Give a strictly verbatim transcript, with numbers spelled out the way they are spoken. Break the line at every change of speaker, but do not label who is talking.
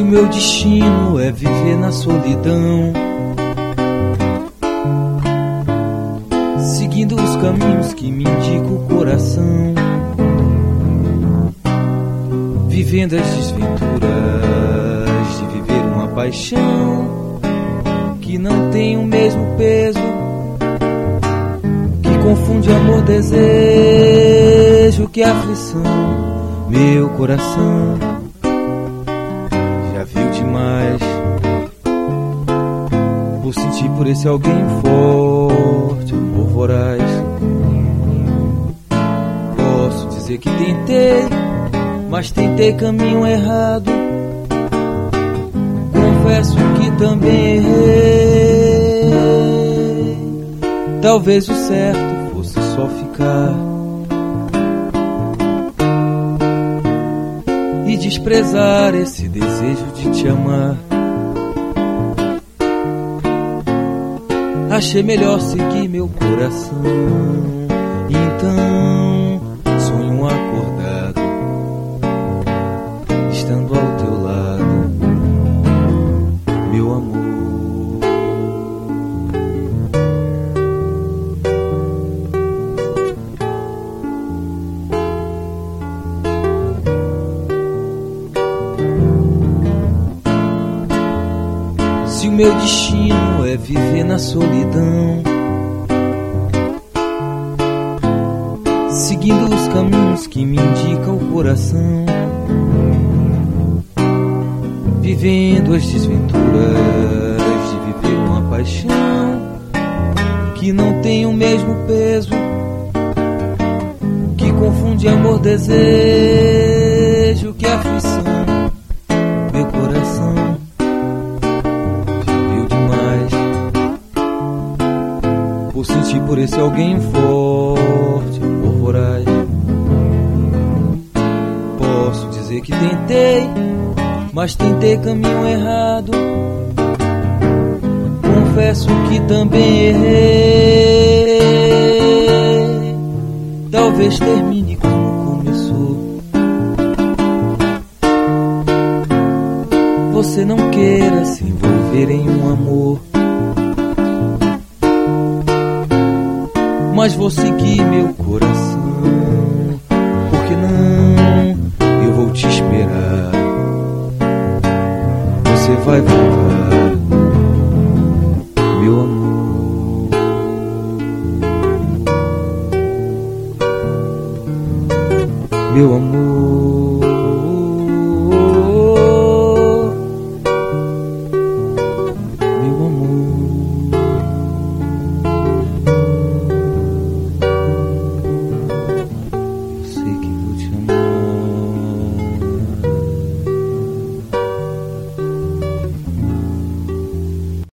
meu destino é viver na solidão, seguindo os caminhos que me indica o coração, vivendo as desventuras de viver uma paixão que não tem o mesmo peso, que confunde amor, desejo, que aflição. Meu coração já viu demais por sentir por esse alguém forte, amor voraz. Posso dizer que tentei, mas tentei caminho errado. Confesso que também errei. Talvez o certo fosse só ficar e desprezar esse desejo de te amar. Achei melhor seguir meu coração. Então sonho acordado, estando ao teu lado, meu amor. Se o meu destino é viver na solidão, seguindo os caminhos que me indica o coração, vivendo as desventuras de viver uma paixão que não tem o mesmo peso, que confunde amor, desejo, que aflição. Meu coração por sentir por esse alguém forte, amor voraz. Posso dizer que tentei, mas tentei caminho errado. Confesso que também errei. Talvez termine como começou. Você não queira se envolver em um amor, mas vou seguir meu coração. Porque não, eu vou te esperar. Você vai voltar, meu amor. Meu amor.